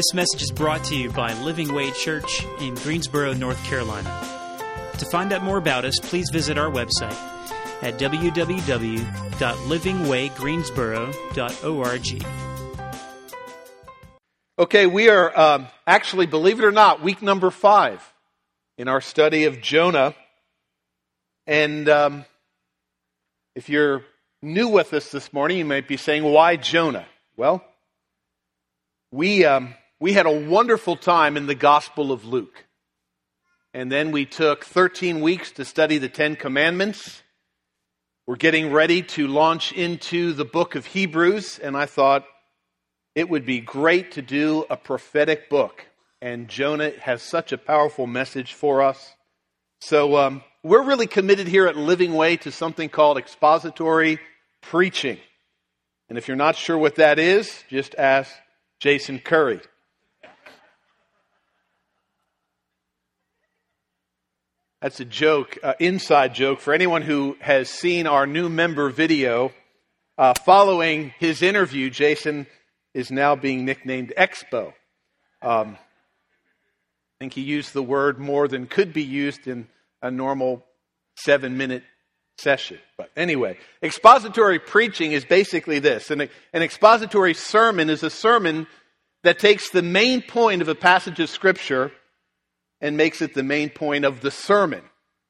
This message is brought to you by Living Way Church in Greensboro, North Carolina. To find out more about us, please visit our website at www.livingwaygreensboro.org. Okay, we are actually, believe it or not, week number 5 in our study of Jonah. And if you're new with us this morning, you might be saying, why Jonah? Well, we had a wonderful time in the Gospel of Luke. And then we took 13 weeks to study the 10 Commandments. We're getting ready to launch into the book of Hebrews, and I thought it would be great to do a prophetic book. And Jonah has such a powerful message for us. So we're really committed here at Living Way to something called expository preaching. And if you're not sure what that is, just ask Jason Curry. That's a joke, inside joke. For anyone who has seen our new member video, following his interview, Jason is now being nicknamed Expo. I think he used the word more than could be used in a normal 7-minute session. But anyway, expository preaching is basically this. An expository sermon is a sermon that takes the main point of a passage of Scripture and makes it the main point of the sermon.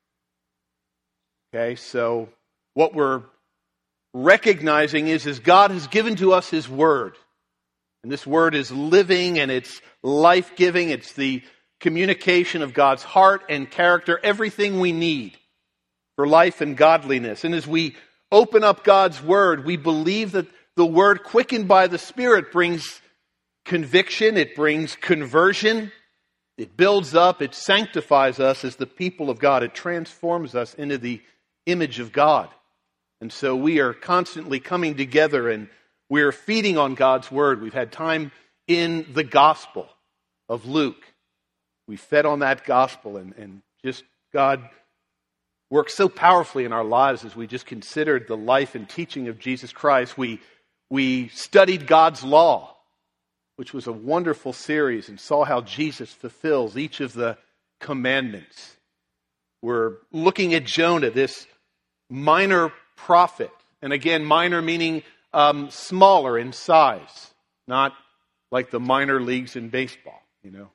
Okay, so what we're recognizing is God has given to us His Word. And this Word is living and it's life-giving. It's the communication of God's heart and character, everything we need for life and godliness. And as we open up God's Word, we believe that the Word quickened by the Spirit brings conviction, it brings conversion, it builds up, it sanctifies us as the people of God. It transforms us into the image of God. And so we are constantly coming together and we're feeding on God's Word. We've had time in the Gospel of Luke. We fed on that Gospel and just God worked so powerfully in our lives as we just considered the life and teaching of Jesus Christ. We studied God's law, which was a wonderful series, and saw how Jesus fulfills each of the commandments. We're looking at Jonah, this minor prophet. And again, minor meaning smaller in size, not like the minor leagues in baseball,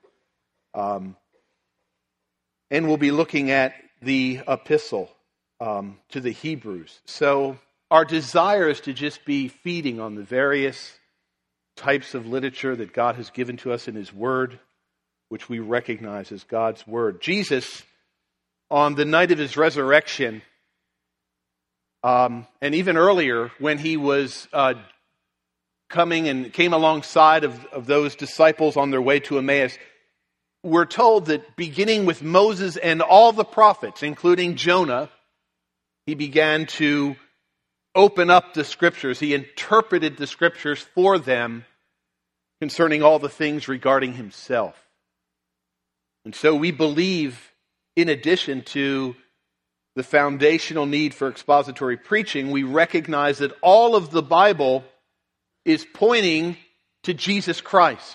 And we'll be looking at the epistle to the Hebrews. So our desire is to just be feeding on the various types of literature that God has given to us in His Word, which we recognize as God's Word. Jesus, on the night of His resurrection, and even earlier when He was coming and came alongside of those disciples on their way to Emmaus, we're told that beginning with Moses and all the prophets, including Jonah, He began to open up the Scriptures. He interpreted the Scriptures for them concerning all the things regarding Himself. And so we believe, in addition to the foundational need for expository preaching, we recognize that all of the Bible is pointing to Jesus Christ.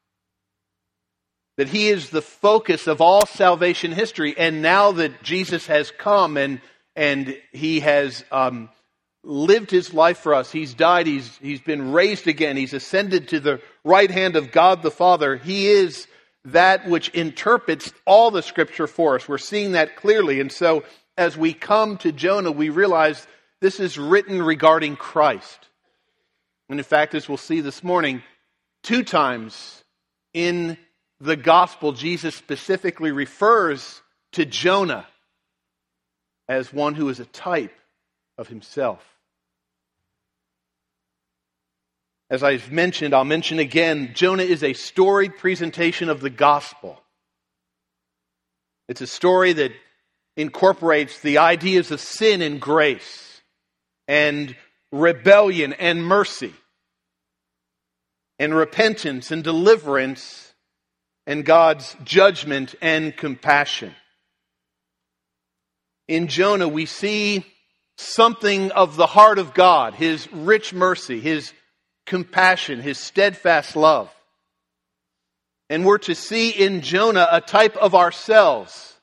That He is the focus of all salvation history. And now that Jesus has come and He has lived His life for us, He's died, He's been raised again, He's ascended to the right hand of God the Father. He is that which interprets all the Scripture for us. We're seeing that clearly. And so as we come to Jonah, we realize this is written regarding Christ. And in fact, as we'll see this morning, 2 times in the Gospel, Jesus specifically refers to Jonah as one who is a type of Himself. As I've mentioned, I'll mention again, Jonah is a storied presentation of the gospel. It's a story that incorporates the ideas of sin and grace, and rebellion and mercy, and repentance and deliverance, and God's judgment and compassion. In Jonah, we see something of the heart of God, His rich mercy, His compassion, His steadfast love. And we're to see in Jonah a type of ourselves.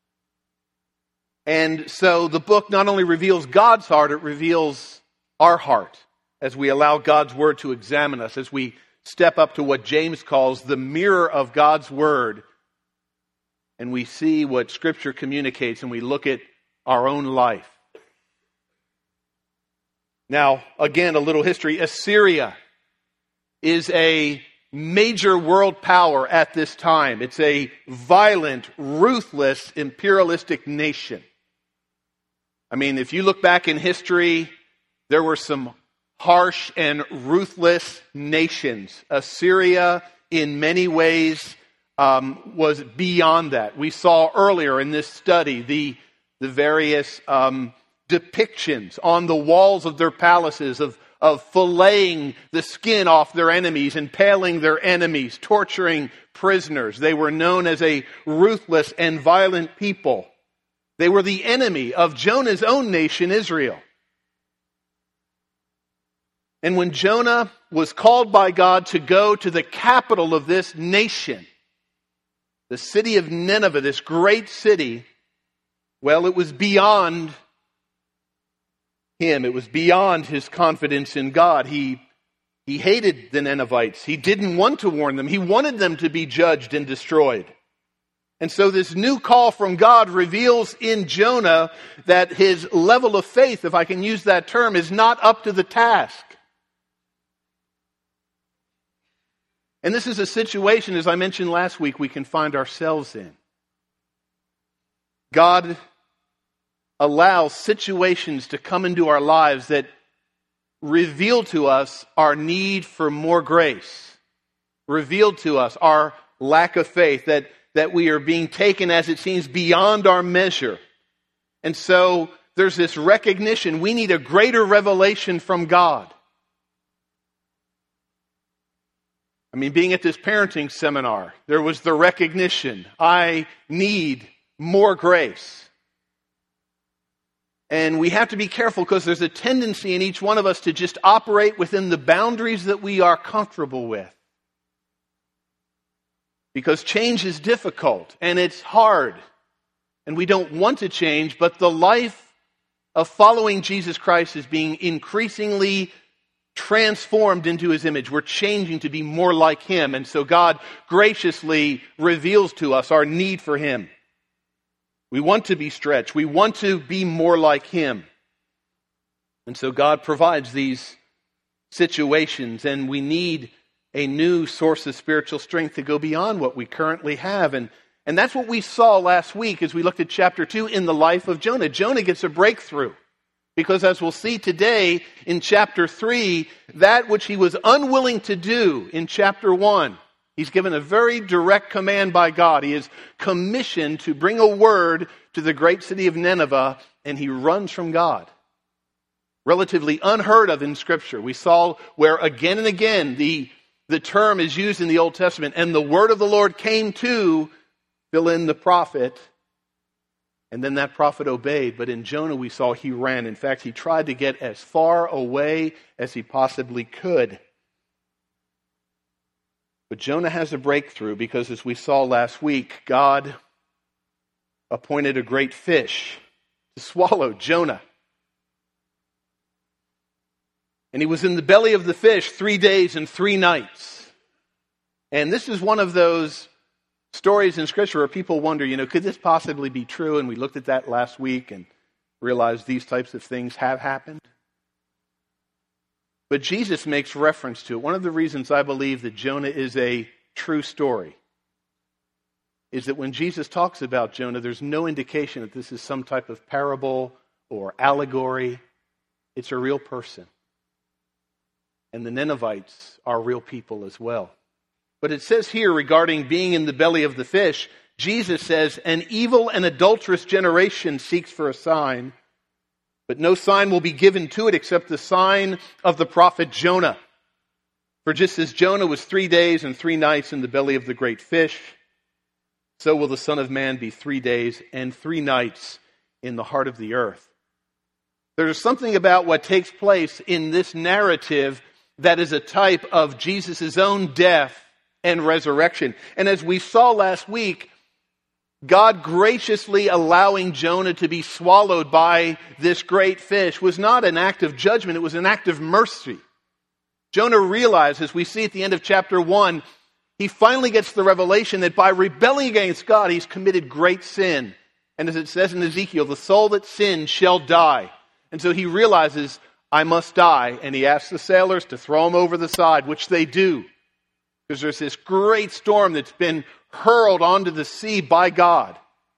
And so the book not only reveals God's heart, it reveals our heart as we allow God's word to examine us, as we step up to what James calls the mirror of God's word, and we see what Scripture communicates, and we look at our own life. Now, again, a little history. Assyria is a major world power at this time. It's a violent, ruthless, imperialistic nation. I mean, if you look back in history, there were some harsh and ruthless nations. Assyria, in many ways, was beyond that. We saw earlier in this study the various depictions on the walls of their palaces of filleting the skin off their enemies, impaling their enemies, torturing prisoners. They were known as a ruthless and violent people. They were the enemy of Jonah's own nation, Israel. And when Jonah was called by God to go to the capital of this nation, the city of Nineveh, this great city, well, it was beyond him. It was beyond his confidence in God. He hated the Ninevites. He didn't want to warn them. He wanted them to be judged and destroyed. And so this new call from God reveals in Jonah that his level of faith, if I can use that term, is not up to the task. And this is a situation, as I mentioned last week, we can find ourselves in. God allows situations to come into our lives that reveal to us our need for more grace, reveal to us our lack of faith, that we are being taken, as it seems, beyond our measure. And so there's this recognition we need a greater revelation from God. I mean, being at this parenting seminar, there was the recognition, I need more grace. And we have to be careful because there's a tendency in each one of us to just operate within the boundaries that we are comfortable with. Because change is difficult and it's hard. And we don't want to change, but the life of following Jesus Christ is being increasingly transformed into His image. We're changing to be more like Him. And so God graciously reveals to us our need for Him. We want to be stretched. We want to be more like Him. And so God provides these situations, and we need a new source of spiritual strength to go beyond what we currently have. And that's what we saw last week as we looked at chapter 2 in the life of Jonah. Jonah gets a breakthrough. Because as we'll see today in chapter 3, that which he was unwilling to do in chapter 1, he's given a very direct command by God. He is commissioned to bring a word to the great city of Nineveh, and he runs from God. Relatively unheard of in Scripture. We saw where again and again the term is used in the Old Testament, and the word of the Lord came to fill in the prophet, and then that prophet obeyed. But in Jonah we saw he ran. In fact, he tried to get as far away as he possibly could. But Jonah has a breakthrough because, as we saw last week, God appointed a great fish to swallow Jonah. And he was in the belly of the fish 3 days and 3 nights. And this is one of those stories in Scripture where people wonder, could this possibly be true? And we looked at that last week and realized these types of things have happened. But Jesus makes reference to it. One of the reasons I believe that Jonah is a true story is that when Jesus talks about Jonah, there's no indication that this is some type of parable or allegory. It's a real person. And the Ninevites are real people as well. But it says here regarding being in the belly of the fish, Jesus says, an evil and adulterous generation seeks for a sign, but no sign will be given to it except the sign of the prophet Jonah. For just as Jonah was 3 days and 3 nights in the belly of the great fish, so will the Son of Man be 3 days and 3 nights in the heart of the earth. There's something about what takes place in this narrative that is a type of Jesus' own death and resurrection. And as we saw last week, God graciously allowing Jonah to be swallowed by this great fish was not an act of judgment, it was an act of mercy. Jonah realized, as we see at the end of chapter 1, he finally gets the revelation that by rebelling against God, he's committed great sin. And as it says in Ezekiel, the soul that sins shall die. And so he realizes, I must die. And he asks the sailors to throw him over the side, which they do. Because there's this great storm that's been hurled onto the sea by God.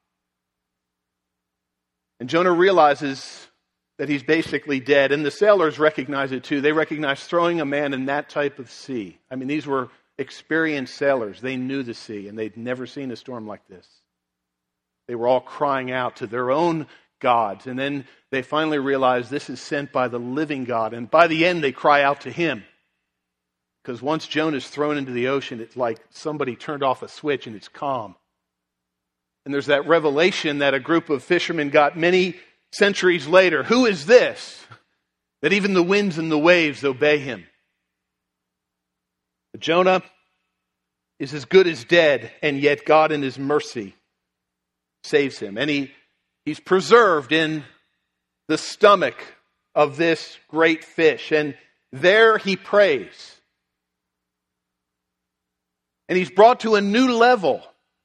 And Jonah realizes that he's basically dead. And the sailors recognize it too. They recognize throwing a man in that type of sea. I mean, these were experienced sailors. They knew the sea, and they'd never seen a storm like this. They were all crying out to their own gods. And then they finally realized this is sent by the living God. And by the end, they cry out to him. Because once Jonah's thrown into the ocean, it's like somebody turned off a switch and it's calm. And there's that revelation that a group of fishermen got many centuries later. Who is this? That even the winds and the waves obey him. But Jonah is as good as dead, and yet God in his mercy saves him. And he's preserved in the stomach of this great fish. And there he prays. And he's brought to a new level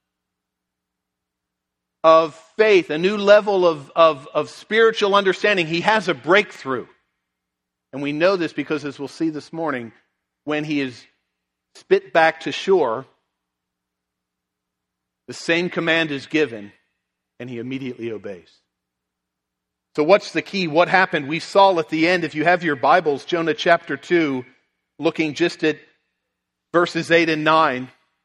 of faith, a new level of spiritual understanding. He has a breakthrough. And we know this because, as we'll see this morning, when he is spit back to shore, the same command is given, and he immediately obeys. So what's the key? What happened? We saw at the end, if you have your Bibles, Jonah chapter 2, looking just at verses 8 and 9.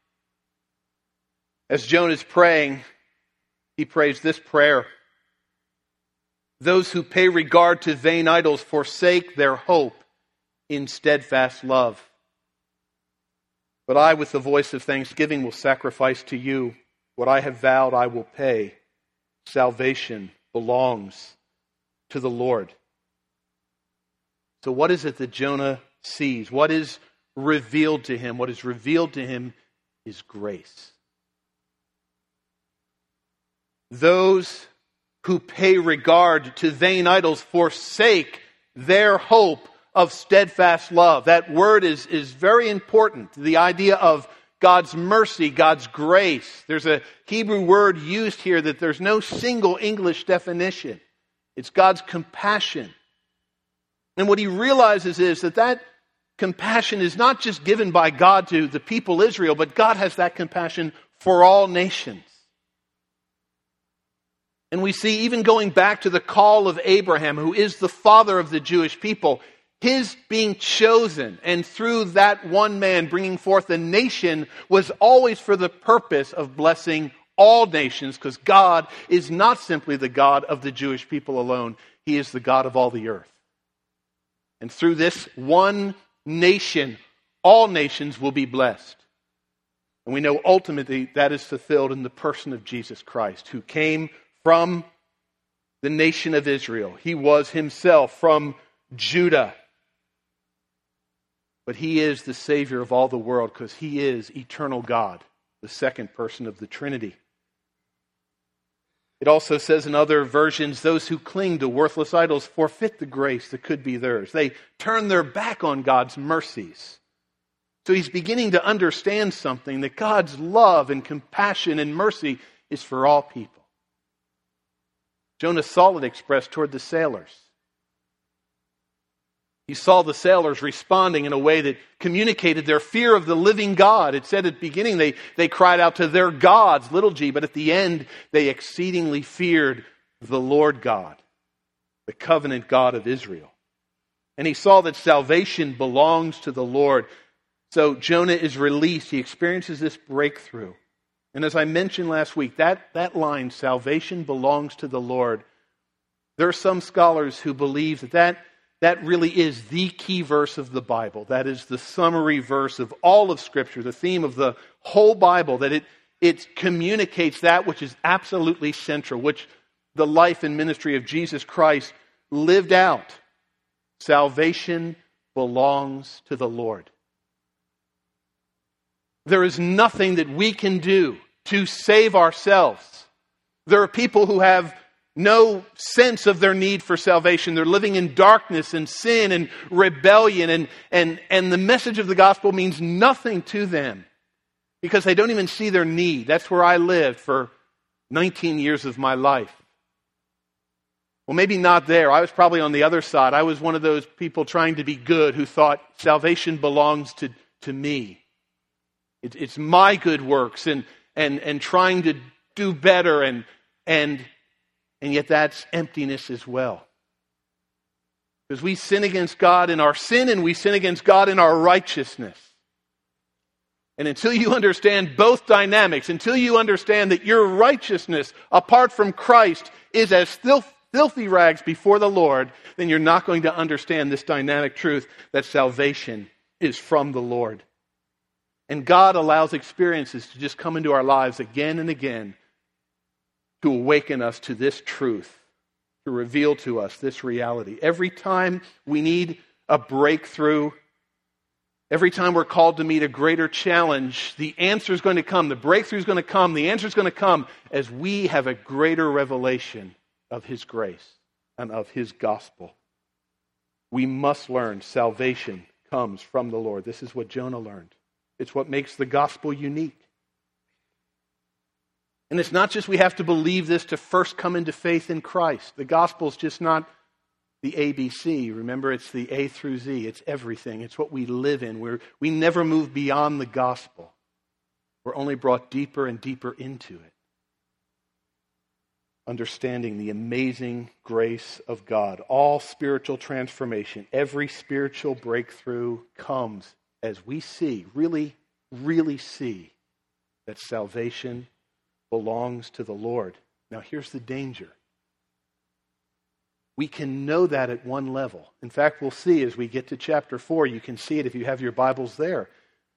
As Jonah's praying, he prays this prayer. Those who pay regard to vain idols forsake their hope in steadfast love. But I, with the voice of thanksgiving, will sacrifice to you. What I have vowed, I will pay. Salvation belongs to the Lord. So what is it that Jonah sees? What is revealed to him? What is revealed to him is grace. Those who pay regard to vain idols forsake their hope of steadfast love. That word is very important. The idea of God's mercy, God's grace. There's a Hebrew word used here that there's no single English definition. It's God's compassion. And what he realizes is that compassion is not just given by God to the people Israel, but God has that compassion for all nations. And we see, even going back to the call of Abraham, who is the father of the Jewish people, his being chosen and through that one man bringing forth a nation was always for the purpose of blessing all nations, because God is not simply the God of the Jewish people alone. He is the God of all the earth. And through this one nation, all nations will be blessed. And we know ultimately that is fulfilled in the person of Jesus Christ, who came from the nation of Israel. He was himself from Judah. But he is the Savior of all the world because he is eternal God, the second person of the Trinity. It also says in other versions, those who cling to worthless idols forfeit the grace that could be theirs. They turn their back on God's mercies. So he's beginning to understand something, that God's love and compassion and mercy is for all people. Jonah saw it expressed toward the sailors. He saw the sailors responding in a way that communicated their fear of the living God. It said at the beginning they cried out to their gods, little g, but at the end they exceedingly feared the Lord God, the covenant God of Israel. And he saw that salvation belongs to the Lord. So Jonah is released. He experiences this breakthrough. And as I mentioned last week, that line, salvation belongs to the Lord, there are some scholars who believe that really is the key verse of the Bible. That is the summary verse of all of Scripture, the theme of the whole Bible, that it communicates that which is absolutely central, which the life and ministry of Jesus Christ lived out. Salvation belongs to the Lord. There is nothing that we can do to save ourselves. There are people who have no sense of their need for salvation. They're living in darkness and sin and rebellion, and the message of the gospel means nothing to them because they don't even see their need. That's where I lived for 19 years of my life. Well, maybe not there. I was probably on the other side. I was one of those people trying to be good who thought salvation belongs to me. It's my good works and trying to do better and yet that's emptiness as well. Because we sin against God in our sin and we sin against God in our righteousness. And until you understand both dynamics, until you understand that your righteousness apart from Christ is as filthy rags before the Lord, then you're not going to understand this dynamic truth that salvation is from the Lord. And God allows experiences to just come into our lives again and again to awaken us to this truth, to reveal to us this reality. Every time we need a breakthrough, every time we're called to meet a greater challenge, the answer is going to come, the breakthrough is going to come, the answer is going to come as we have a greater revelation of His grace and of His gospel. We must learn salvation comes from the Lord. This is what Jonah learned. It's what makes the gospel unique. And it's not just we have to believe this to first come into faith in Christ. The gospel is just not the ABC. Remember, it's the A through Z. It's everything. It's what we live in. We never move beyond the gospel. We're only brought deeper and deeper into it. Understanding the amazing grace of God. All spiritual transformation, every spiritual breakthrough comes as we see, really, really see that salvation belongs to the Lord. Now here's the danger. We can know that at one level. In fact, we'll see as we get to chapter 4, you can see it if you have your Bibles there.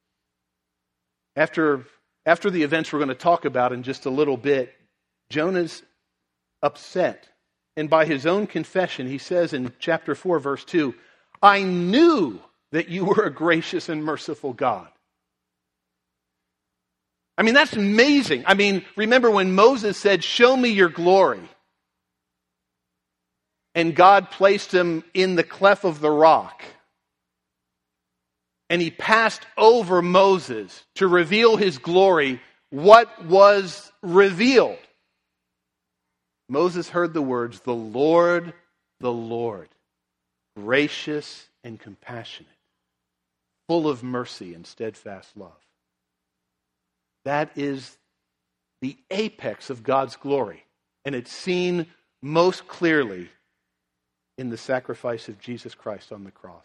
After the events we're going to talk about in just a little bit, Jonah's upset. And by his own confession, he says in chapter 4, verse 2, I knew that you were a gracious and merciful God. I mean, that's amazing. I mean, remember when Moses said, show me your glory. And God placed him in the cleft of the rock. And He passed over Moses to reveal His glory. What was revealed? Moses heard the words, the Lord, gracious and compassionate, full of mercy and steadfast love. That is the apex of God's glory. And it's seen most clearly in the sacrifice of Jesus Christ on the cross.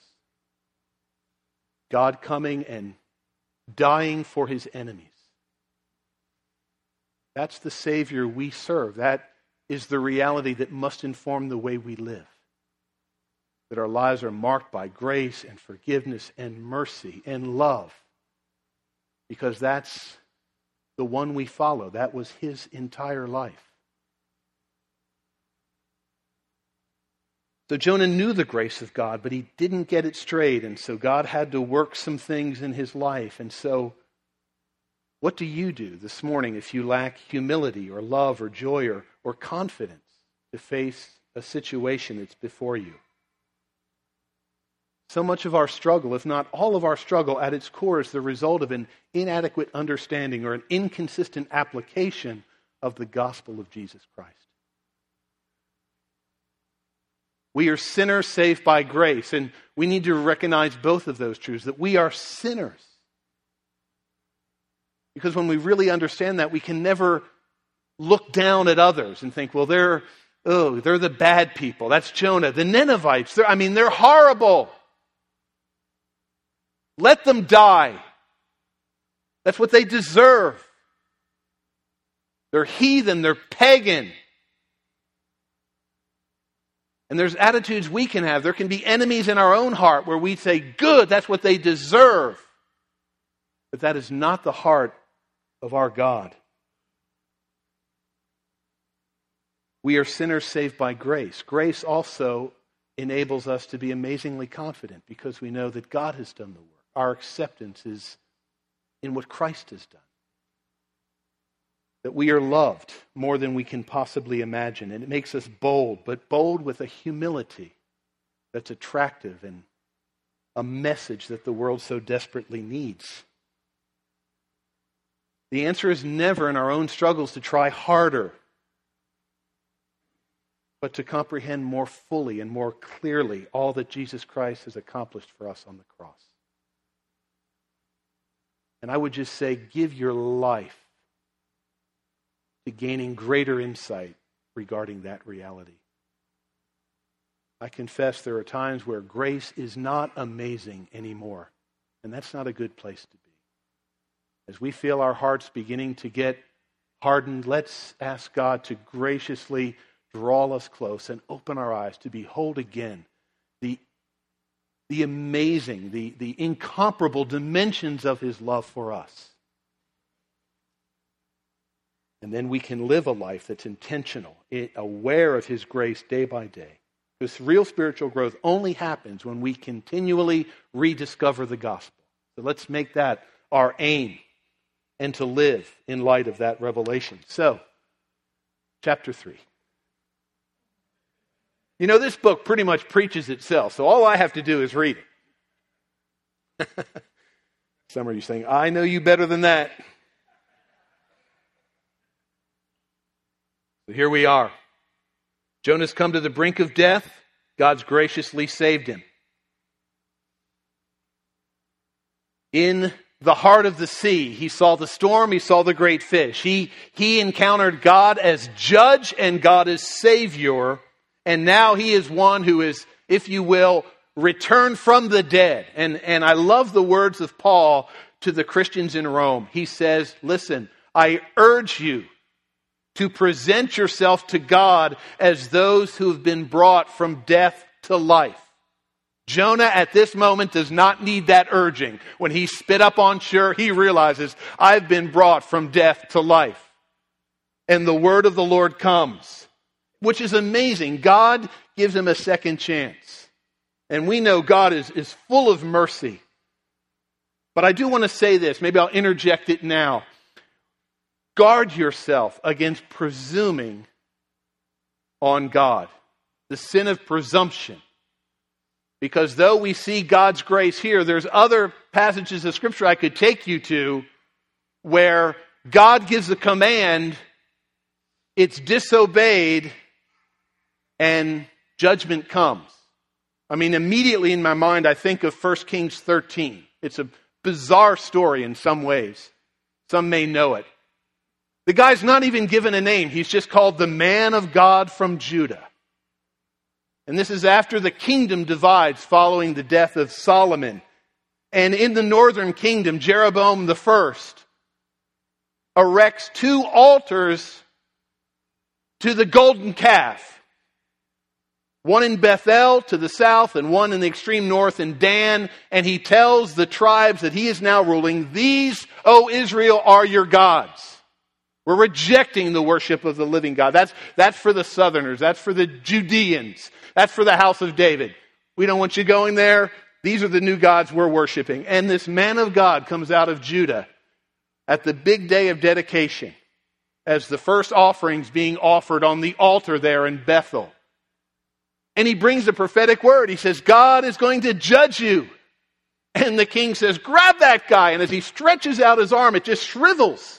God coming and dying for His enemies. That's the Savior we serve. That is the reality that must inform the way we live. That our lives are marked by grace and forgiveness and mercy and love. Because that's the one we follow. That was His entire life. So Jonah knew the grace of God, but he didn't get it straight. And so God had to work some things in his life. And so what do you do this morning if you lack humility or love or joy or confidence to face a situation that's before you? So much of our struggle, if not all of our struggle, at its core is the result of an inadequate understanding or an inconsistent application of the gospel of Jesus Christ. We are sinners saved by grace, and we need to recognize both of those truths, that we are sinners. Because when we really understand that, we can never look down at others and think, well, they're the bad people. That's Jonah. The Ninevites, they're horrible. Let them die. That's what they deserve. They're heathen. They're pagan. And there's attitudes we can have. There can be enemies in our own heart where we say, good, that's what they deserve. But that is not the heart of our God. We are sinners saved by grace. Grace also enables us to be amazingly confident because we know that God has done the work. Our acceptance is in what Christ has done. That we are loved more than we can possibly imagine. And it makes us bold, but bold with a humility that's attractive and a message that the world so desperately needs. The answer is never in our own struggles to try harder, but to comprehend more fully and more clearly all that Jesus Christ has accomplished for us on the cross. And I would just say, give your life to gaining greater insight regarding that reality. I confess there are times where grace is not amazing anymore, and that's not a good place to be. As we feel our hearts beginning to get hardened, let's ask God to graciously draw us close and open our eyes to behold again the amazing, the incomparable dimensions of His love for us. And then we can live a life that's intentional, aware of His grace day by day. Because real spiritual growth only happens when we continually rediscover the gospel. So let's make that our aim and to live in light of that revelation. So, chapter 3. You know, this book pretty much preaches itself, so all I have to do is read it. Some of you saying, I know you better than that. So here we are. Jonah's come to the brink of death. God's graciously saved him. In the heart of the sea, he saw the storm, he saw the great fish. He encountered God as judge and God as Savior. And now he is one who is, if you will, returned from the dead. And I love the words of Paul to the Christians in Rome. He says, listen, I urge you to present yourself to God as those who have been brought from death to life. Jonah at this moment does not need that urging. When he spit up on shore, he realizes, I've been brought from death to life. And the word of the Lord comes, which is amazing. God gives him a second chance. And we know God is full of mercy. But I do want to say this. Maybe I'll interject it now. Guard yourself against presuming on God. The sin of presumption. Because though we see God's grace here, there's other passages of Scripture I could take you to where God gives a command, it's disobeyed, and judgment comes. I mean, immediately in my mind, I think of 1 Kings 13. It's a bizarre story in some ways. Some may know it. The guy's not even given a name. He's just called the man of God from Judah. And this is after the kingdom divides following the death of Solomon. And in the northern kingdom, Jeroboam the first erects 2 altars to the golden calf. One in Bethel to the south and one in the extreme north in Dan. And he tells the tribes that he is now ruling, these, O Israel, are your gods. We're rejecting the worship of the living God. That's for the southerners. That's for the Judeans. That's for the house of David. We don't want you going there. These are the new gods we're worshiping. And this man of God comes out of Judah at the big day of dedication as the first offerings being offered on the altar there in Bethel. And he brings a prophetic word. He says, God is going to judge you. And the king says, grab that guy. And as he stretches out his arm, it just shrivels.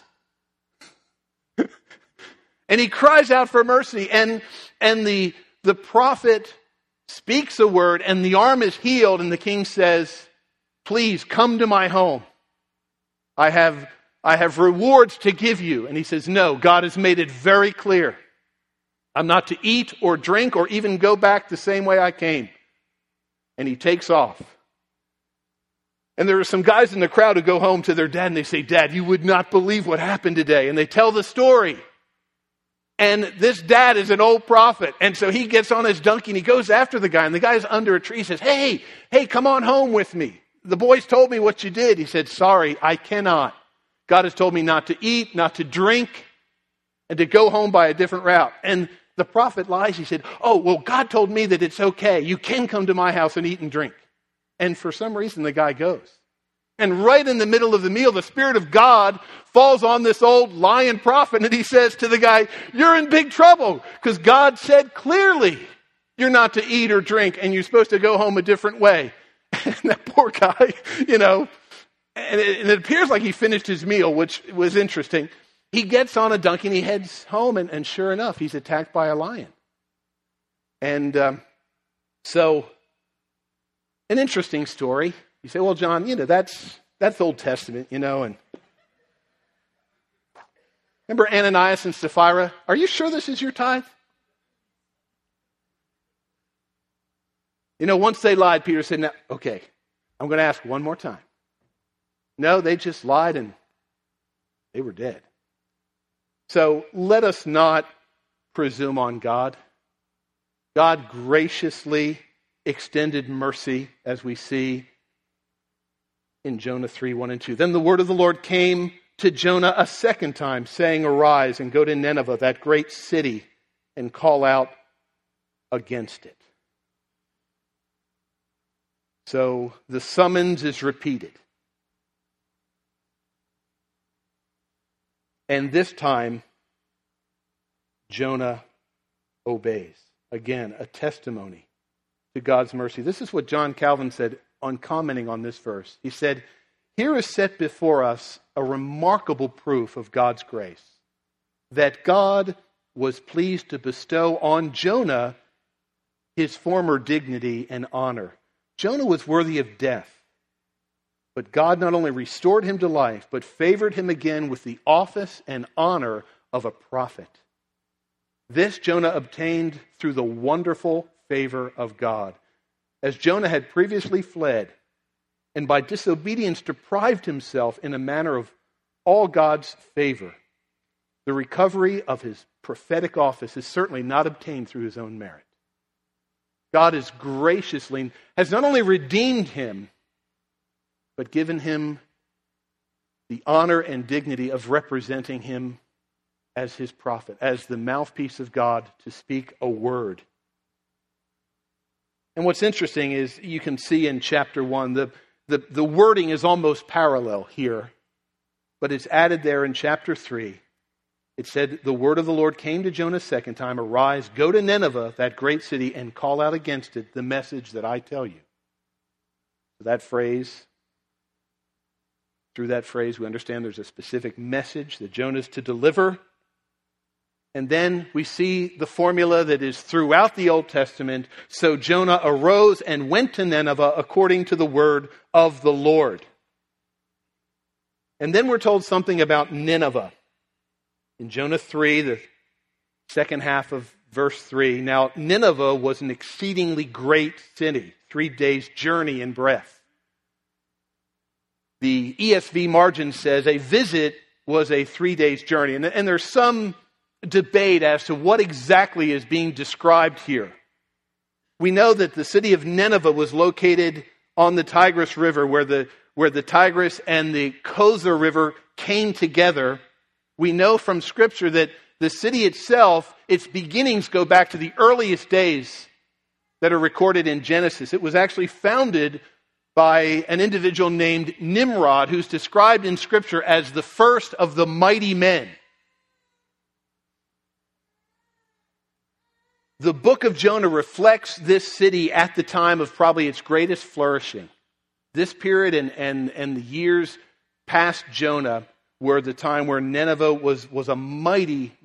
And he cries out for mercy. And the prophet speaks a word and the arm is healed. And the king says, please come to my home. I have rewards to give you. And he says, no, God has made it very clear. I'm not to eat or drink or even go back the same way I came. And he takes off. And there are some guys in the crowd who go home to their dad and they say, Dad, you would not believe what happened today. And they tell the story. And this dad is an old prophet. And so he gets on his donkey and he goes after the guy. And the guy's under a tree. He says, hey, come on home with me. The boys told me what you did. He said, sorry, I cannot. God has told me not to eat, not to drink, and to go home by a different route. And the prophet lies. He said, oh, well, God told me that it's okay. You can come to my house and eat and drink. And for some reason, the guy goes. And right in the middle of the meal, the Spirit of God falls on this old lion prophet, and he says to the guy, you're in big trouble, because God said clearly you're not to eat or drink, and you're supposed to go home a different way. And that poor guy, and it appears like he finished his meal, which was interesting. He gets on a donkey and he heads home, and sure enough, he's attacked by a lion. And so, an interesting story. You say, well, John, that's Old Testament, and remember Ananias and Sapphira? Are you sure this is your tithe? Once they lied, Peter said, no, okay, I'm going to ask one more time. No, they just lied and they were dead. So let us not presume on God. God graciously extended mercy, as we see in Jonah 3:1 and 2. Then the word of the Lord came to Jonah a second time, saying, arise and go to Nineveh, that great city, and call out against it. So the summons is repeated. And this time, Jonah obeys. Again, a testimony to God's mercy. This is what John Calvin said on commenting on this verse. He said, here is set before us a remarkable proof of God's grace, that God was pleased to bestow on Jonah his former dignity and honor. Jonah was worthy of death, but God not only restored him to life, but favored him again with the office and honor of a prophet. This Jonah obtained through the wonderful favor of God. As Jonah had previously fled, and by disobedience deprived himself in a manner of all God's favor, the recovery of his prophetic office is certainly not obtained through his own merit. God has not only redeemed him, but given him the honor and dignity of representing him as his prophet, as the mouthpiece of God to speak a word. And what's interesting is you can see in chapter 1, the wording is almost parallel here, but it's added there in chapter 3. It said, the word of the Lord came to Jonah a second time, arise, go to Nineveh, that great city, and call out against it the message that I tell you. So that phrase, through that phrase, we understand there's a specific message that Jonah's to deliver. And then we see the formula that is throughout the Old Testament. So Jonah arose and went to Nineveh according to the word of the Lord. And then we're told something about Nineveh. In Jonah 3, the second half of verse 3, now Nineveh was an exceedingly great city, 3 days' journey in breadth. The ESV margin says a visit was a 3 days' journey. And there's some debate as to what exactly is being described here. We know that the city of Nineveh was located on the Tigris River, where the Tigris and the Kosar River came together. We know from Scripture that the city itself, its beginnings go back to the earliest days that are recorded in Genesis. It was actually founded by an individual named Nimrod, who's described in Scripture as the first of the mighty men. The book of Jonah reflects this city at the time of probably its greatest flourishing. This period and the years past Jonah were the time where Nineveh was a mighty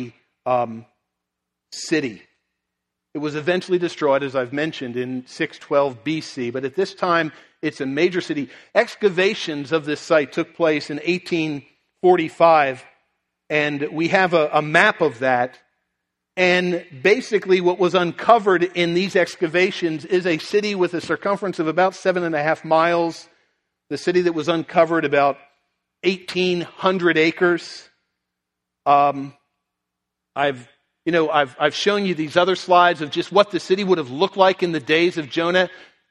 city. It was eventually destroyed, as I've mentioned, in 612 BC. But at this time, it's a major city. Excavations of this site took place in 1845. And we have a map of that. And basically what was uncovered in these excavations is a city with a circumference of about 7.5 miles. The city that was uncovered about 1,800 acres. I've shown you these other slides of just what the city would have looked like in the days of Jonah.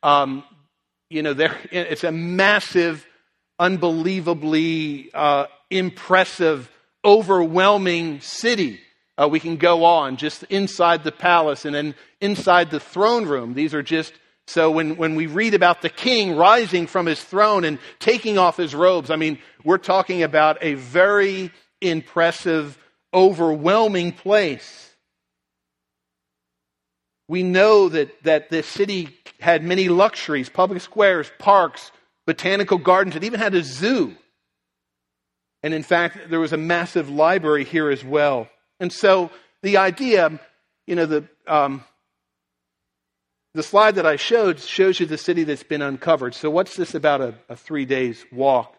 It's a massive, unbelievably impressive, overwhelming city. We can go on just inside the palace and then inside the throne room. These are just So when we read about the king rising from his throne and taking off his robes, I mean, we're talking about a very impressive, overwhelming place. We know that this city had many luxuries, public squares, parks, botanical gardens. It even had a zoo. And in fact, there was a massive library here as well. And so the idea, the slide that I showed shows you the city that's been uncovered. So what's this about a 3 days walk?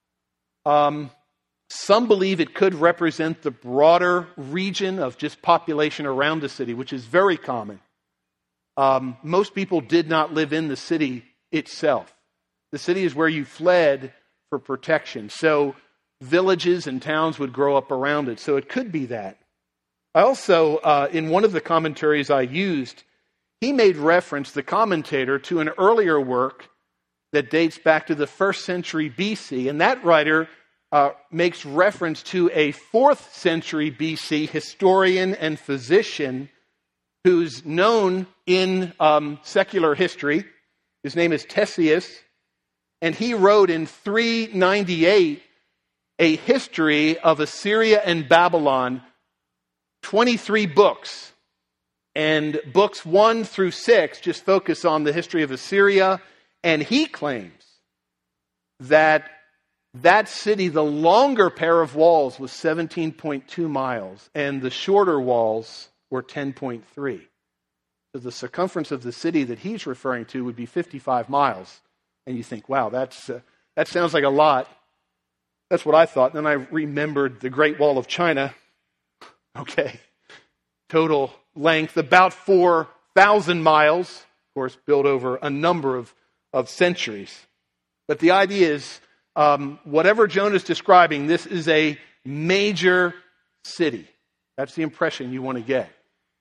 Some believe it could represent the broader region of just population around the city, which is very common. Most people did not live in the city itself. The city is where you fled for protection. So villages and towns would grow up around it. So it could be that. I also, in one of the commentaries I used, he made reference, the commentator, to an earlier work that dates back to the 1st century BC. And that writer makes reference to a 4th century BC historian and physician who's known in secular history. His name is Ctesias. And he wrote in 398 a history of Assyria and Babylon, 23 books. And books 1 through 6 just focus on the history of Assyria. And he claims that city, the longer pair of walls was 17.2 miles, and the shorter walls were 10.3. So the circumference of the city that he's referring to would be 55 miles. And you think, wow, that sounds like a lot. That's what I thought. And then I remembered the Great Wall of China. Okay. Total length, about 4,000 miles. Of course, built over a number of centuries. But the idea is, whatever Jonah is describing, this is a major city. That's the impression you want to get.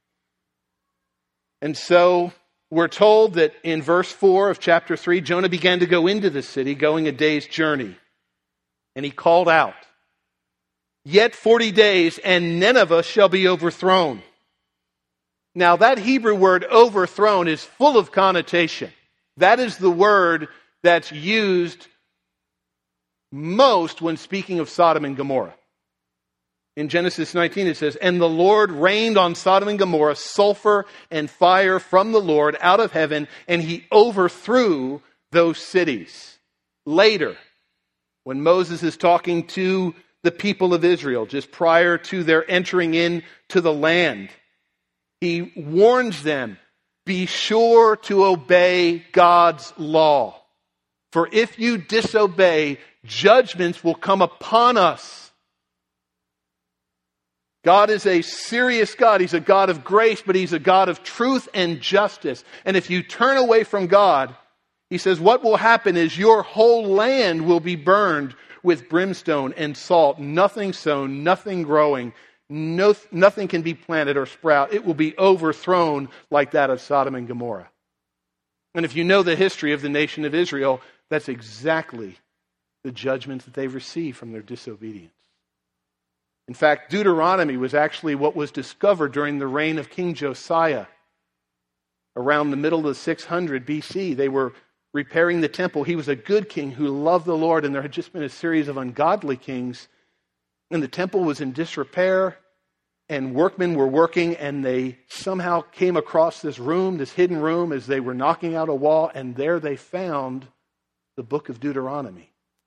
And so we're told that in verse 4 of chapter 3, Jonah began to go into the city, going a day's journey. And he called out, "Yet 40 days, and Nineveh shall be overthrown." Now that Hebrew word overthrown is full of connotation. That is the word that's used most when speaking of Sodom and Gomorrah. In Genesis 19 it says, "And the Lord rained on Sodom and Gomorrah sulfur and fire from the Lord out of heaven, and he overthrew those cities." Later, when Moses is talking to the people of Israel, just prior to their entering into the land, he warns them, be sure to obey God's law. For if you disobey, judgments will come upon us. God is a serious God. He's a God of grace, but he's a God of truth and justice. And if you turn away from God, he says, what will happen is your whole land will be burned with brimstone and salt. Nothing sown, nothing growing, nothing can be planted or sprout. It will be overthrown like that of Sodom and Gomorrah. And if you know the history of the nation of Israel, that's exactly the judgments that they've received from their disobedience. In fact, Deuteronomy was actually what was discovered during the reign of King Josiah. Around the middle of 600 BC, they were repairing the temple. He was a good king who loved the Lord, and there had just been a series of ungodly kings. And the temple was in disrepair, and workmen were working, and they somehow came across this room, this hidden room, as they were knocking out a wall, and there they found the book of Deuteronomy.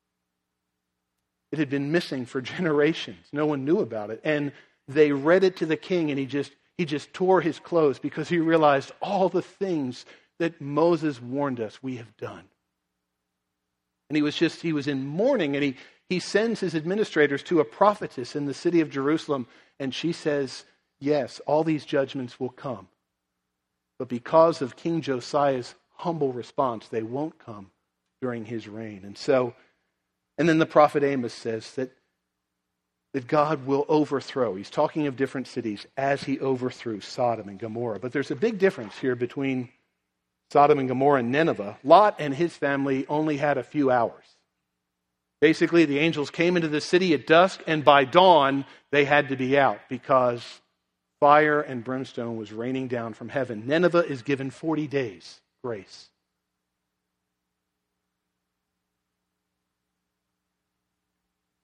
It had been missing for generations. No one knew about it. And they read it to the king, and he just tore his clothes because he realized all the things that Moses warned us we have done. And he was in mourning, and he sends his administrators to a prophetess in the city of Jerusalem, and she says, yes, all these judgments will come. But because of King Josiah's humble response, they won't come during his reign. And then the prophet Amos says that God will overthrow. He's talking of different cities as he overthrew Sodom and Gomorrah. But there's a big difference here between Sodom and Gomorrah and Nineveh. Lot and his family only had a few hours. Basically, the angels came into the city at dusk, and by dawn, they had to be out because fire and brimstone was raining down from heaven. Nineveh is given 40 days grace.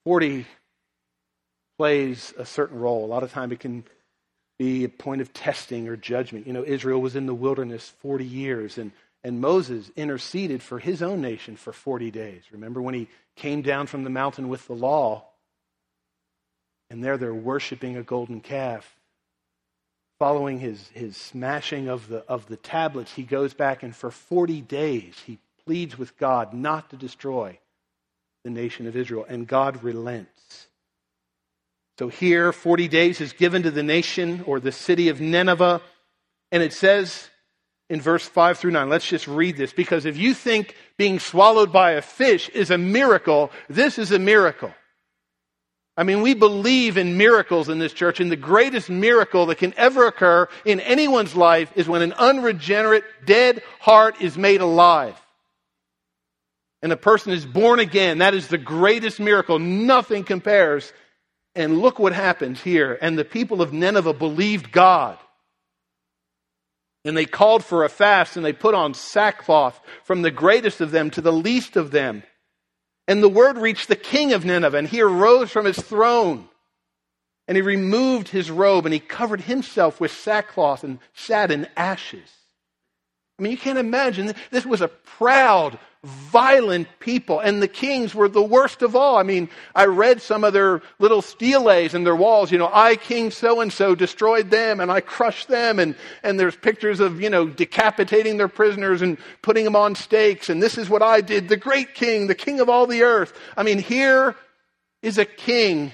40 plays a certain role. A lot of time it can be a point of testing or judgment. Israel was in the wilderness 40 years, and Moses interceded for his own nation for 40 days. Remember when he came down from the mountain with the law, and there they're worshiping a golden calf. Following his smashing of the tablets, he goes back, and for 40 days he pleads with God not to destroy the nation of Israel, and God relents. So here, 40 days is given to the nation or the city of Nineveh, and it says in verse 5 through 9, let's just read this, because if you think being swallowed by a fish is a miracle, this is a miracle. I mean, we believe in miracles in this church, and the greatest miracle that can ever occur in anyone's life is when an unregenerate, dead heart is made alive. And a person is born again. That is the greatest miracle. Nothing compares. And look what happens here. And the people of Nineveh believed God. And they called for a fast, and they put on sackcloth from the greatest of them to the least of them. And the word reached the king of Nineveh, and he arose from his throne. And he removed his robe, and he covered himself with sackcloth and sat in ashes. I mean, you can't imagine. This was a proud, violent people, and the kings were the worst of all. I mean, I read some of their little steles in their walls. I, King so-and-so, destroyed them, and I crushed them, and there's pictures of, decapitating their prisoners and putting them on stakes, and this is what I did, the great king, the king of all the earth. I mean, here is a king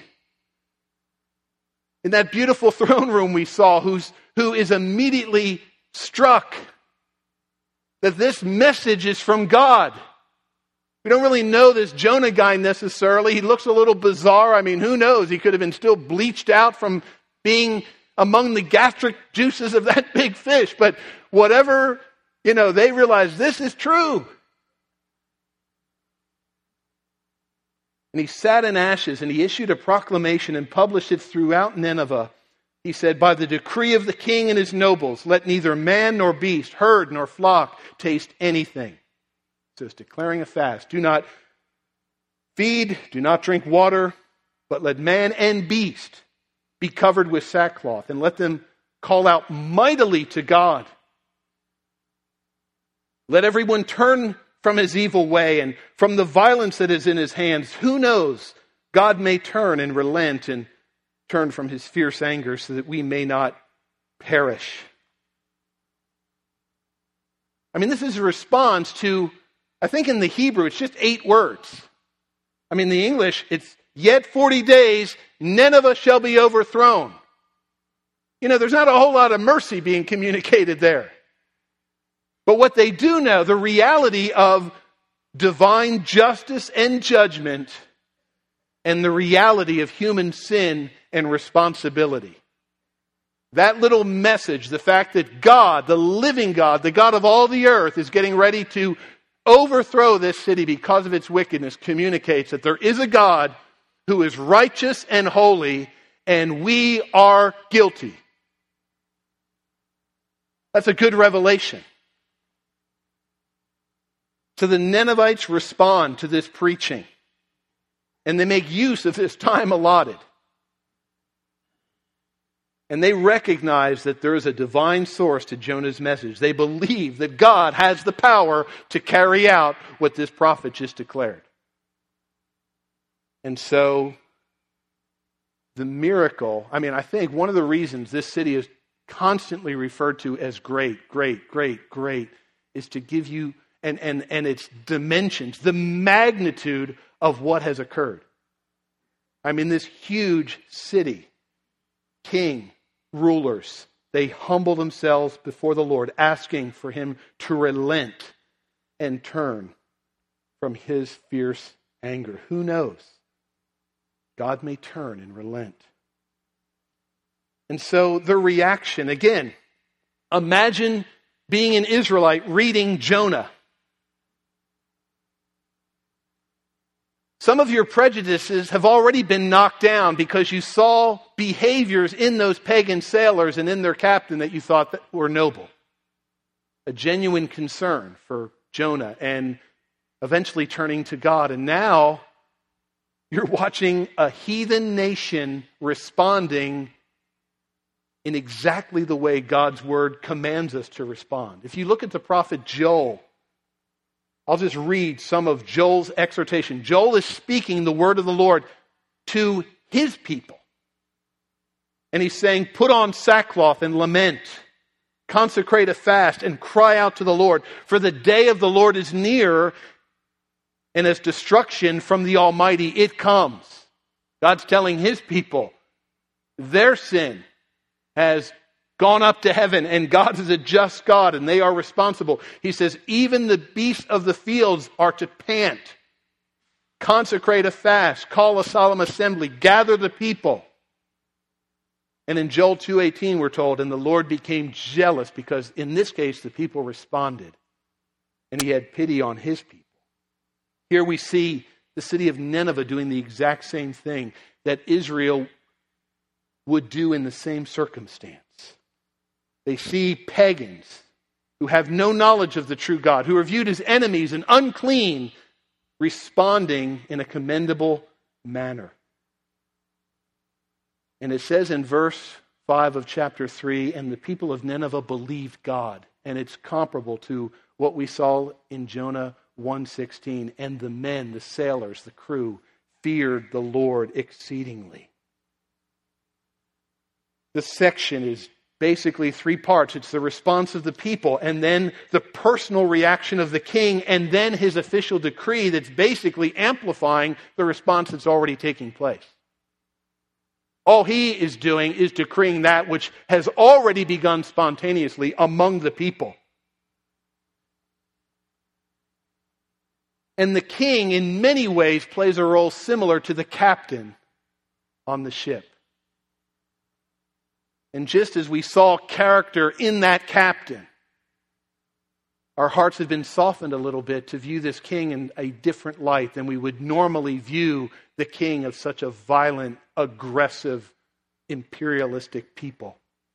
in that beautiful throne room we saw who is immediately struck that this message is from God. We don't really know this Jonah guy necessarily. He looks a little bizarre. I mean, who knows? He could have been still bleached out from being among the gastric juices of that big fish. But whatever, they realize this is true. And he sat in ashes, and he issued a proclamation and published it throughout Nineveh. He said, by the decree of the king and his nobles, let neither man nor beast, herd nor flock taste anything. So it's declaring a fast. Do not feed, do not drink water, but let man and beast be covered with sackcloth, and let them call out mightily to God. Let everyone turn from his evil way and from the violence that is in his hands. Who knows? God may turn and relent and turn from his fierce anger so that we may not perish. I mean, this is a response to, I think in the Hebrew, it's just 8 words. I mean, in the English, it's, yet 40 days, Nineveh shall be overthrown. There's not a whole lot of mercy being communicated there. But what they do know, the reality of divine justice and judgment, and the reality of human sin and responsibility. That little message, the fact that God, the living God, the God of all the earth, is getting ready to overthrow this city because of its wickedness, communicates that there is a God who is righteous and holy, and we are guilty. That's a good revelation. So the Ninevites respond to this preaching, and they make use of this time allotted. And they recognize that there is a divine source to Jonah's message. They believe that God has the power to carry out what this prophet just declared. And so, the miracle, I think one of the reasons this city is constantly referred to as great, great, great, great, is to give you, and its dimensions, the magnitude of what has occurred. This huge city, king, rulers, they humble themselves before the Lord, asking for him to relent and turn from his fierce anger. Who knows? God may turn and relent. And so the reaction, again, imagine being an Israelite reading Jonah. Some of your prejudices have already been knocked down because you saw behaviors in those pagan sailors and in their captain that you thought that were noble. A genuine concern for Jonah and eventually turning to God. And now You're watching a heathen nation responding in exactly the way God's word commands us to respond. If you look at the prophet Joel, I'll just read some of Joel's exhortation. Joel is speaking the word of the Lord to his people. And he's saying, put on sackcloth and lament, consecrate a fast and cry out to the Lord, for the day of the Lord is near, and as destruction from the Almighty it comes. God's telling his people, their sin has gone up to heaven, and God is a just God, and they are responsible. He says, even the beasts of the fields are to pant. Consecrate a fast, call a solemn assembly, gather the people. And in Joel 2:18 we're told, and the Lord became jealous because in this case the people responded, and he had pity on his people. Here we see the city of Nineveh doing the exact same thing that Israel would do in the same circumstance. They see pagans who have no knowledge of the true God, who are viewed as enemies and unclean, responding in a commendable manner. And it says in verse 5 of chapter 3, and the people of Nineveh believed God. And it's comparable to what we saw in Jonah 1:16. And the men, the sailors, the crew, feared the Lord exceedingly. This section is basically three parts. It's the response of the people, and then the personal reaction of the king, and then his official decree that's basically amplifying the response that's already taking place. All he is doing is decreeing that which has already begun spontaneously among the people. And the king, in many ways, plays a role similar to the captain on the ship. And just as we saw character in that captain, our hearts have been softened a little bit to view this king in a different light than we would normally view the king of such a violent, aggressive, imperialistic people.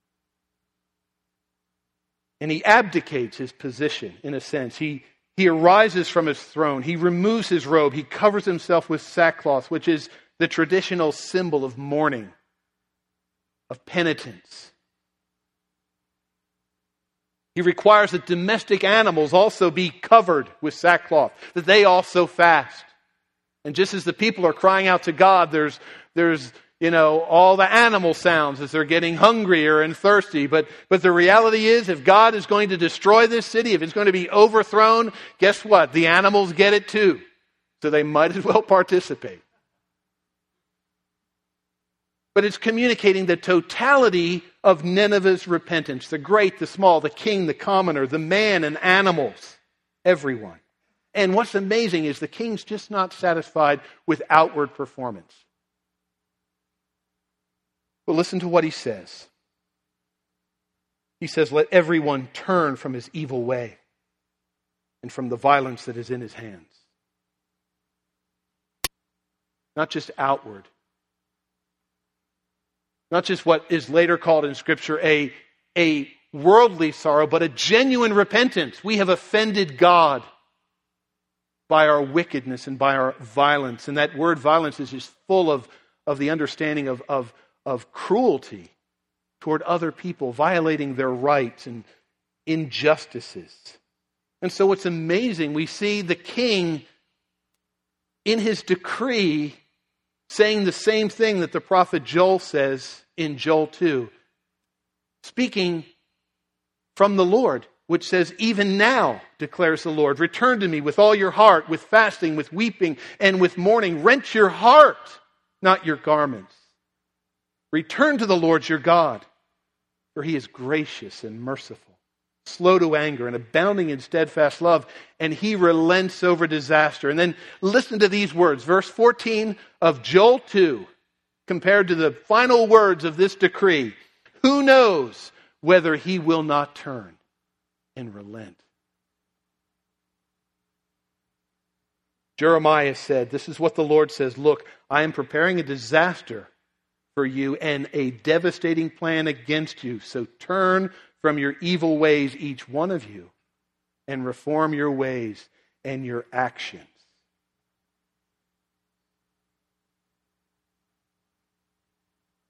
And he abdicates his position, in a sense. He arises from his throne. He removes his robe. He covers himself with sackcloth, which is the traditional symbol of mourning, of penitence. He requires that domestic animals also be covered with sackcloth, that they also fast. And just as the people are crying out to God, there's all the animal sounds as they're getting hungrier and thirsty. But the reality is, if God is going to destroy this city, if it's going to be overthrown, guess what? The animals get it too. So they might as well participate. But it's communicating the totality of Nineveh's repentance. The great, the small, the king, the commoner, the man and animals. Everyone. And what's amazing is the king's just not satisfied with outward performance. But listen to what he says. He says, let everyone turn from his evil way and from the violence that is in his hands. Not just outward. Not just what is later called in Scripture a worldly sorrow, but a genuine repentance. We have offended God by our wickedness and by our violence. And that word violence is just full of the understanding of cruelty toward other people, violating their rights and injustices. And so what's amazing, we see the king in his decree saying the same thing that the prophet Joel says in Joel 2, speaking from the Lord, which says, even now, declares the Lord, return to me with all your heart, with fasting, with weeping, and with mourning. Rent your heart, not your garments. Return to the Lord your God, for he is gracious and merciful, slow to anger and abounding in steadfast love, and he relents over disaster. And then listen to these words, verse 14 of Joel 2, compared to the final words of this decree. Who knows whether he will not turn and relent? Jeremiah said, this is what the Lord says, look, I am preparing a disaster for you and a devastating plan against you. So turn from your evil ways, each one of you, and reform your ways and your actions.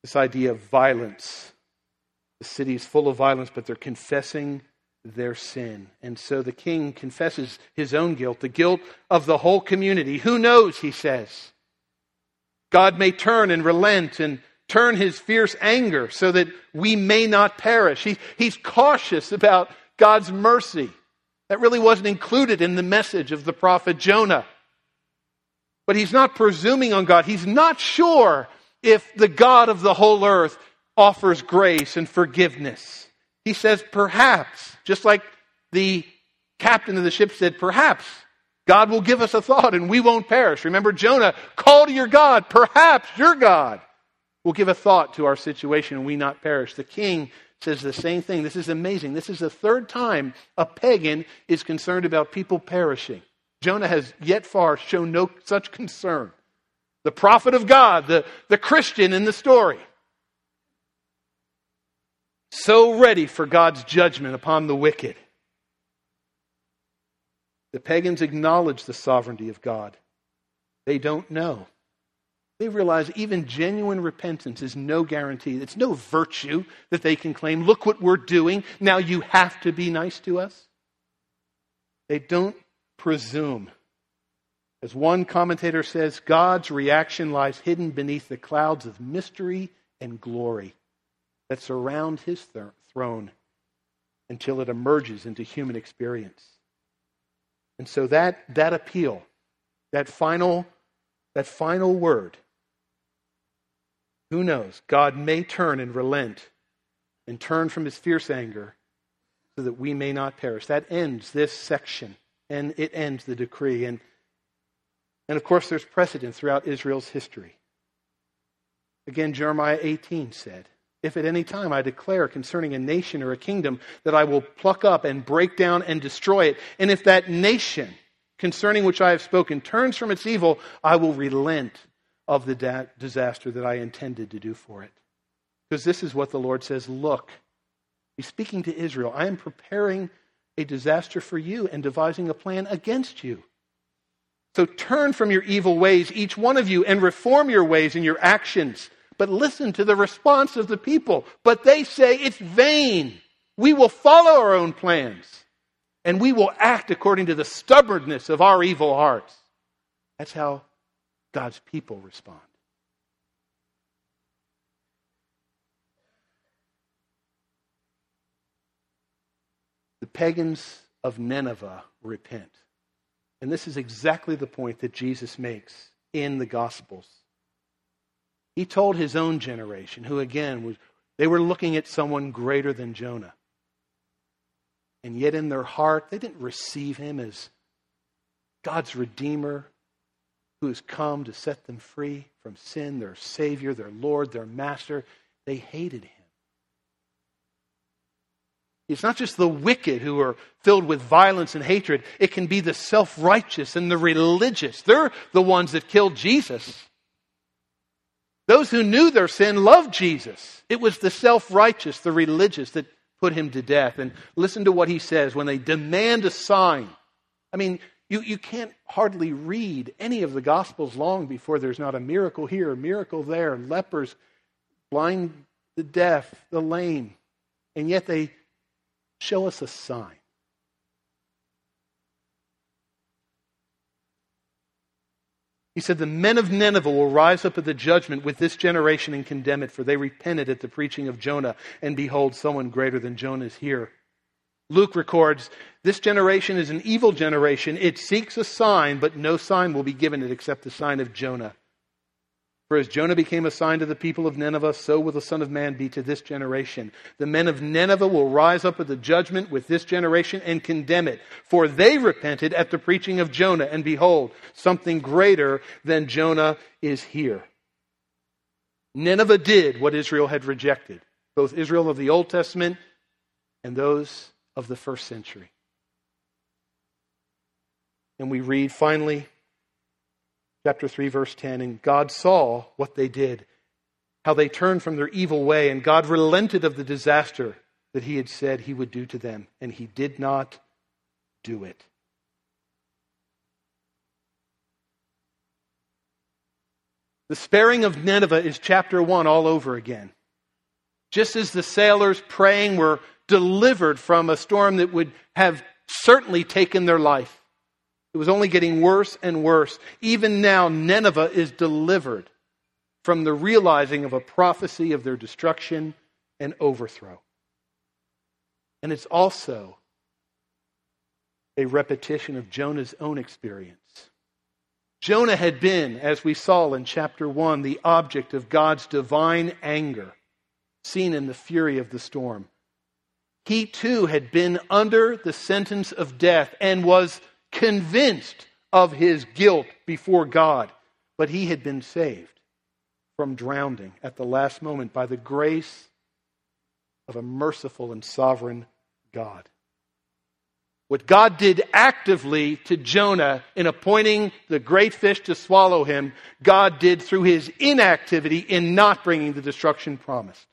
This idea of violence. The city is full of violence, but they're confessing their sin. And so the king confesses his own guilt, the guilt of the whole community. Who knows, he says. God may turn and relent and turn his fierce anger so that we may not perish. He's cautious about God's mercy. That really wasn't included in the message of the prophet Jonah. But he's not presuming on God. He's not sure if the God of the whole earth offers grace and forgiveness. He says, perhaps, just like the captain of the ship said, perhaps God will give us a thought and we won't perish. Remember Jonah, call to your God. Perhaps your God will give a thought to our situation and we not perish. The king says the same thing. This is amazing. This is the third time a pagan is concerned about people perishing. Jonah has yet far shown no such concern. The prophet of God, the Christian in the story, so ready for God's judgment upon the wicked. The pagans acknowledge the sovereignty of God. They don't know. They realize even genuine repentance is no guarantee. It's no virtue that they can claim. Look what we're doing. Now you have to be nice to us. They don't presume. As one commentator says, God's reaction lies hidden beneath the clouds of mystery and glory that surround his throne until it emerges into human experience. And so that appeal, that final word, who knows? God may turn and relent and turn from his fierce anger so that we may not perish. That ends this section, and it ends the decree. And of course, there's precedent throughout Israel's history. Again, Jeremiah 18 said, if at any time I declare concerning a nation or a kingdom that I will pluck up and break down and destroy it, and if that nation concerning which I have spoken turns from its evil, I will relent of the disaster that I intended to do for it. Because this is what the Lord says, look, he's speaking to Israel, I am preparing a disaster for you and devising a plan against you. So turn from your evil ways, each one of you, and reform your ways and your actions. But listen to the response of the people. But they say, it's vain. We will follow our own plans. And we will act according to the stubbornness of our evil hearts. That's how God's people respond. The pagans of Nineveh repent. And this is exactly the point that Jesus makes in the Gospels. He told his own generation, who again, they were looking at someone greater than Jonah. And yet in their heart, they didn't receive him as God's Redeemer who has come to set them free from sin, their Savior, their Lord, their Master. They hated him. It's not just the wicked who are filled with violence and hatred. It can be the self-righteous and the religious. They're the ones that killed Jesus. Those who knew their sin loved Jesus. It was the self-righteous, the religious, that put him to death. And listen to what he says when they demand a sign. I mean, you can't hardly read any of the Gospels long before there's not a miracle here, a miracle there, lepers, blind, the deaf, the lame. And yet they show us a sign. He said, the men of Nineveh will rise up at the judgment with this generation and condemn it, for they repented at the preaching of Jonah, and behold, someone greater than Jonah is here. Luke records, this generation is an evil generation. It seeks a sign, but no sign will be given it except the sign of Jonah. For as Jonah became a sign to the people of Nineveh, so will the Son of Man be to this generation. The men of Nineveh will rise up at the judgment with this generation and condemn it. For they repented at the preaching of Jonah, and behold, something greater than Jonah is here. Nineveh did what Israel had rejected, both Israel of the Old Testament and those of the first century. And we read finally, chapter 3, verse 10, and God saw what they did, how they turned from their evil way, and God relented of the disaster that he had said he would do to them, and he did not do it. The sparing of Nineveh is chapter 1 all over again. Just as the sailors praying were delivered from a storm that would have certainly taken their life. It was only getting worse and worse. Even now, Nineveh is delivered from the realizing of a prophecy of their destruction and overthrow. And it's also a repetition of Jonah's own experience. Jonah had been, as we saw in chapter 1, the object of God's divine anger, seen in the fury of the storm. He too had been under the sentence of death and was convinced of his guilt before God. But he had been saved from drowning at the last moment by the grace of a merciful and sovereign God. What God did actively to Jonah in appointing the great fish to swallow him, God did through his inactivity in not bringing the destruction promised.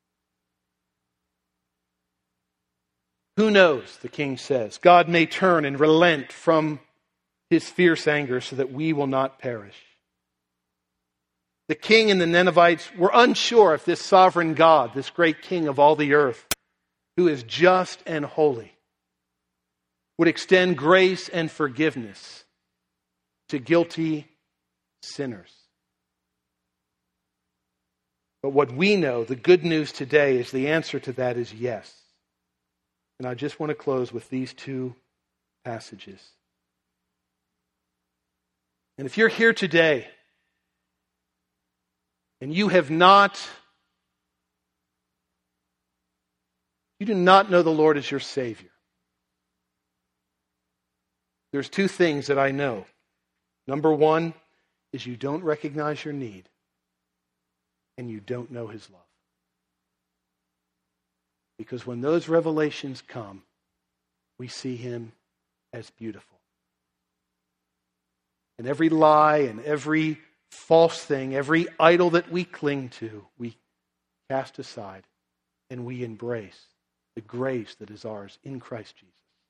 Who knows, the king says, God may turn and relent from his fierce anger so that we will not perish. The king and the Ninevites were unsure if this sovereign God, this great king of all the earth, who is just and holy, would extend grace and forgiveness to guilty sinners. But what we know, the good news today, is the answer to that is yes. And I just want to close with these two passages. And if you're here today and you do not know the Lord as your Savior, there's two things that I know. Number one is you don't recognize your need and you don't know His love. Because when those revelations come, we see Him as beautiful. And every lie and every false thing, every idol that we cling to, we cast aside and we embrace the grace that is ours in Christ Jesus.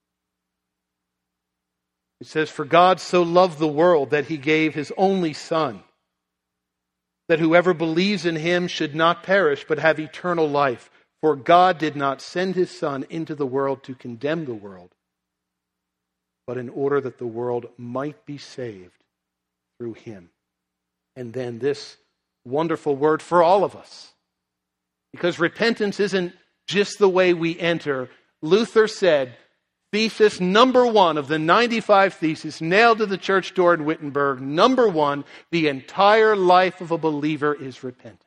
It says, "For God so loved the world that He gave His only Son, that whoever believes in Him should not perish but have eternal life. For God did not send His Son into the world to condemn the world, but in order that the world might be saved through Him." And then this wonderful word for all of us. Because repentance isn't just the way we enter. Luther said, thesis number 1 of the 95 theses nailed to the church door in Wittenberg, number 1, the entire life of a believer is repentance.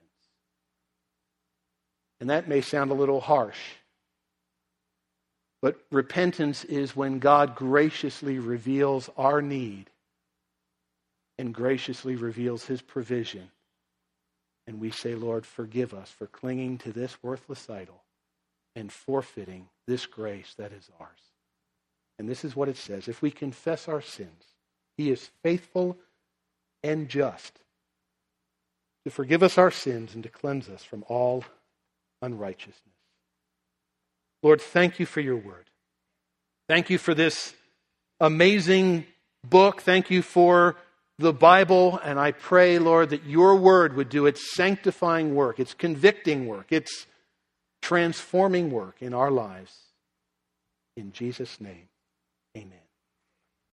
And that may sound a little harsh, but repentance is when God graciously reveals our need and graciously reveals His provision. And we say, Lord, forgive us for clinging to this worthless idol and forfeiting this grace that is ours. And this is what it says. If we confess our sins, He is faithful and just to forgive us our sins and to cleanse us from all unrighteousness. Lord, thank You for Your word. Thank You for this amazing book. Thank You for the Bible. And I pray, Lord, that Your word would do its sanctifying work, its convicting work, its transforming work in our lives. In Jesus' name.